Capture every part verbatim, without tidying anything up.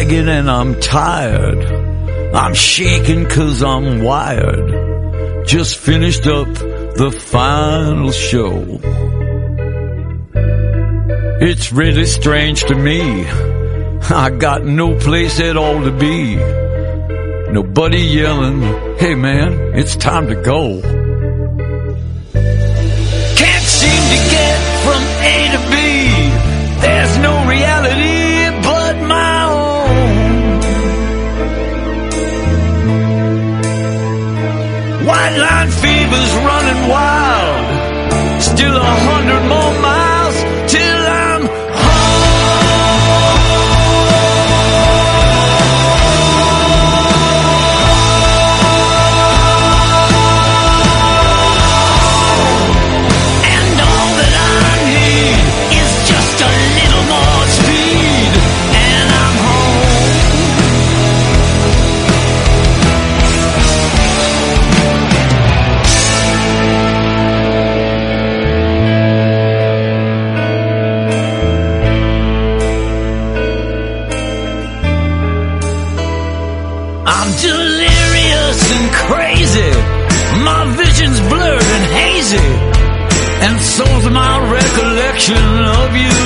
ragged and I'm tired. I'm shaking 'cause I'm wired. Just finished up the final show. It's really strange to me. I got no place at all to be. Nobody yelling, hey man, it's time to go. Can't seem to get from A to B. There's no reality but my own. White line fever's running wild. Still a hundred more miles till I'm and so's my recollection of you.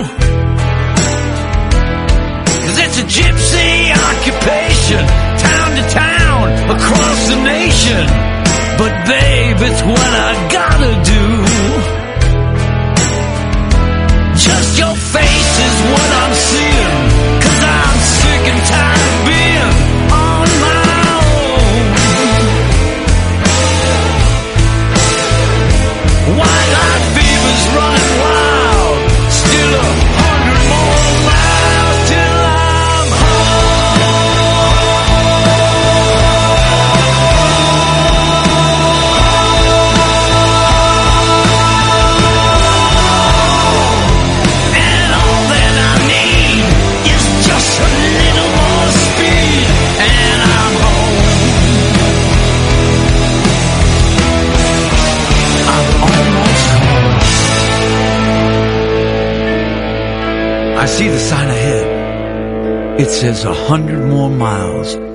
'Cause it's a gypsy occupation, town to town, across the nation. But babe, it's what I gotta do. Just your face is what I'm seeing, 'cause I'm sick and tired of being on my own. White line fever's running wild. Still a hundred more miles till I'm home. And all that I need is just a little more speed, and I'm home. I'm almost home. I see the sign ahead. It says a hundred more miles.